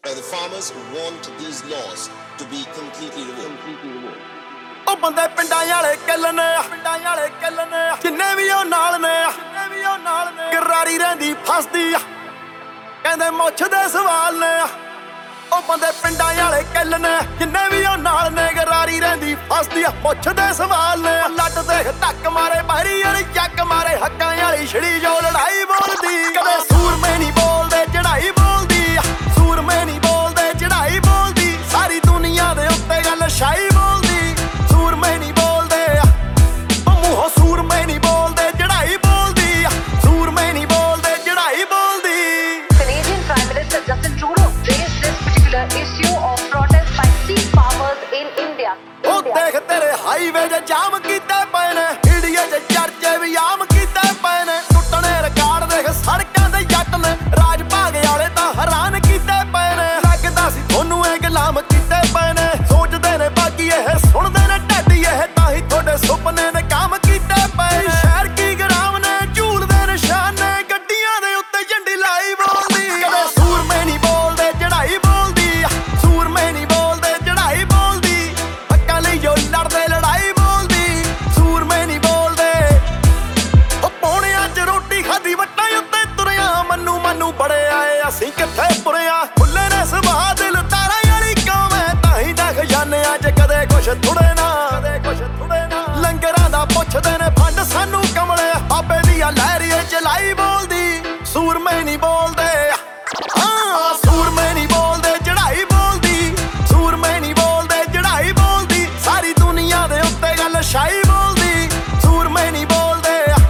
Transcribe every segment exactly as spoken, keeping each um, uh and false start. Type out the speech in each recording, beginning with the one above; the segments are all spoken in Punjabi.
The farmers want these laws to be completely revoked. ਉਹ ਬੰਦੇ ਪਿੰਡਾਂ ਵਾਲੇ ਕਿੱਲ ਨੇ ਪਿੰਡਾਂ ਵਾਲੇ ਕਿੱਲ ਨੇ ਜਿੰਨੇ ਵੀ ਉਹ ਨਾਲ ਨੇ ਜਿੰਨੇ ਵੀ ਉਹ ਨਾਲ ਨੇ ਗਰਾਰੀ ਰਹਿੰਦੀ ਫਸਦੀ ਆ ਕਹਿੰਦੇ ਮੁੱਛ ਦੇ ਸਵਾਲ ਨੇ ਉਹ ਬੰਦੇ ਪਿੰਡਾਂ ਵਾਲੇ ਕਿੱਲ ਨੇ ਜਿੰਨੇ ਵੀ ਉਹ ਨਾਲ ਨੇ ਗਰਾਰੀ ਰਹਿੰਦੀ ਫਸਦੀ ਆ ਮੁੱਛ ਦੇ ਸਵਾਲ ਨੇ ਲੱਟ ਦੇਖ ਧੱਕ ਮਾਰੇ ਬਾਹਰੀ ਵਾਲੀ ਚੱਕ ਮਾਰੇ ਹੱਕਾਂ ਵਾਲੀ ਛੜੀ ਜੋ ਲੜਾਈ ਬੋਲਦੀ ਕਦੇ ਸੂਰਮੇ ਨਹੀਂ ਬੋਲਦੇ ਚੜਾਈ ਬੋਲਦੀ ਸੂਰਮੇ ਨਹੀਂ ਬੋਲਦੇ ਚੜਾਈ ਬੋਲਦੀ ਸਾਰੀ ਦੁਨੀਆ ਦੇ ਉੱਤੇ ਗੱਲ ਛਾਈ ਬੋਲਦੀ ਸੂਰਮੇ ਨਹੀਂ ਬੋਲਦੇ ਉਹ ਮੂੰਹੋਂ ਸੂਰਮੇ ਨਹੀਂ ਬੋਲਦੇ ਚੜਾਈ ਬੋਲਦੀ ਸੂਰਮੇ ਨਹੀਂ ਬੋਲਦੇ ਚੜਾਈ ਬੋਲਦੀ Canadian Prime Minister Justin Trudeau raised this particular issue of protest by sheep farmers in India. ਉਹ ਦੇਖ ਤੇਰੇ ਹਾਈਵੇ 'ਚ ਜਾਮ ਕੀਤੇ ਪਏ ਨੇ ਇੰਡੀਆ 'ਚ ਚਰਚੇ ਵੀ ਆਮ ਕੀਤੇ ਪਏ ਨੇ ਟੁੱਟਣੇ ਰਿਕਾਰਡ ਦੇਖ ਸੜਕਾਂ ਤੇ ਜੱਟ ਨੇ ਰਾਜ ਭਾਗ ਵਾਲੇ ਤਾਂ ਹੈਰਾਨ ਕੀਤੇ ਪਏ ਨੇ ਲੱਗਦਾ ਸੀ ਤੁਹਾਨੂੰ ਇਹ ਗੁਲਾਮ ਕੀਤੇ ਪਏ ਨੇ ਸੋਚਦੇ ਨੇ ਬਾਕੀ ਇਹ ਸੁਣਦੇ ਨੇ ਢੱਡੀ ਇਹ ਤਾਂ ਹੀ ਤੁਹਾਡੇ ਸੁਪਨੇ ਨੇ ਕੰਮ ਕੀਤੇ ਪਏ ਸ਼ਹਿਰ ਕੀ ਗਰਾਮ ਨੇ ਝੂਲਦੇ ਨਿਸ਼ਾਨੇ ਗੱਡੀਆਂ ਦੇ ਉੱਤੇ ਝੰਡੀ ਲਾਈ ਬੋਲਦੀ ਕਦੇ ਸੂਰਮੇ ਨਹੀਂ ਬੋਲਦੇ ਚੜਾਈ ਬੋਲਦੀ ਸੂਰਮੇ ਨਹੀਂ ਬੋਲਦੇ ਚੜਾਈ ਬੋਲਦੀ ਹੱਕਾਂ ਲਈ ਜੋ ਲੜਦੇ ਲੜਾਈ ਬੋਲਦੀ ਸੂਰਮੇ ਨਹੀਂ ਬੋਲਦੇ ਉਹ ਪੌਣਿਆਂ 'ਚ ਰੋਟੀ ਖਾਦੀ ਵੱਟਾਂ ਉੱਤੇ ਤੁਰਿਆ ਮੰਨੂ ਮੰਨੂ ਬੜੇ ਆਏ ਅਸੀਂ ਕਿੱਥੇ ਪੁਰਿਆ ਖੁੱਲੇ ਨੇ ਸੁਭਾਅ ਦਿਲ ਤਾਰਾਂ ਵਾਲੀ ਕੌਮ ਹੈ ਤਾਂ ਹੀ ਤਾਂ ਖਜ਼ਾਨਿਆਂ 'ਚ ਕਦੇ ਕੁਛ ਥੁੜੇ ਨਾ ਕਦੇ ਕੁਛ ਥੁੜੇ ਨਾ ਲੰਗਰਾਂ ਦਾ ਪੁੱਛਦੇ ਨੇ ਫੰਡ ਸਾਨੂੰ ਕਮਲੇ ਬਾਬੇ ਦੀਆਂ ਲਹਿਰੀਏ ਚਲਾਈ ਬੋਲਦੀ ਸੂਰਮੇ ਨਹੀਂ ਬੋਲਦੇ ਹਾਂ ਸੂਰਮੇ ਨਹੀਂ ਬੋਲਦੇ ਚੜਾਈ ਬੋਲਦੀ ਸੂਰਮੇ ਨਹੀਂ ਬੋਲਦੇ ਚੜਾਈ ਬੋਲਦੀ ਸਾਰੀ ਦੁਨੀਆ ਦੇ ਉੱਤੇ ਗੱਲ ਛਾਈ ਬੋਲਦੀ ਸੂਰਮੇ ਨਹੀਂ ਬੋਲਦੇ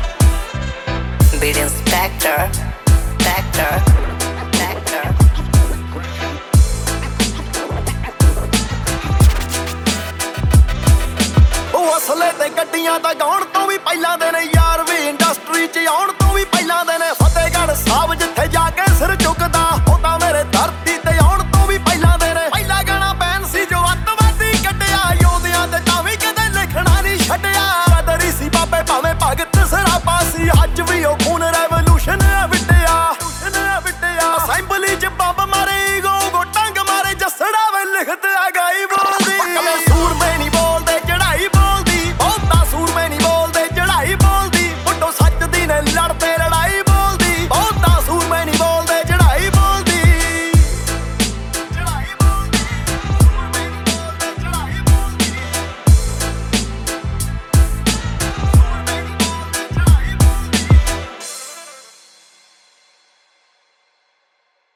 Beat inspector, inspector, inspector. ਉਹ ਅਸਲੇ ਤੇ ਗੱਡੀਆਂ ਦਾ ਗਾਉਣ ਤੋਂ ਵੀ ਪਹਿਲਾਂ ਦੇ ਨੇ ਯਾਰ ਵੀ ਇੰਡਸਟਰੀ 'ਚ ਆਉਣ ਤੋਂ ਵੀ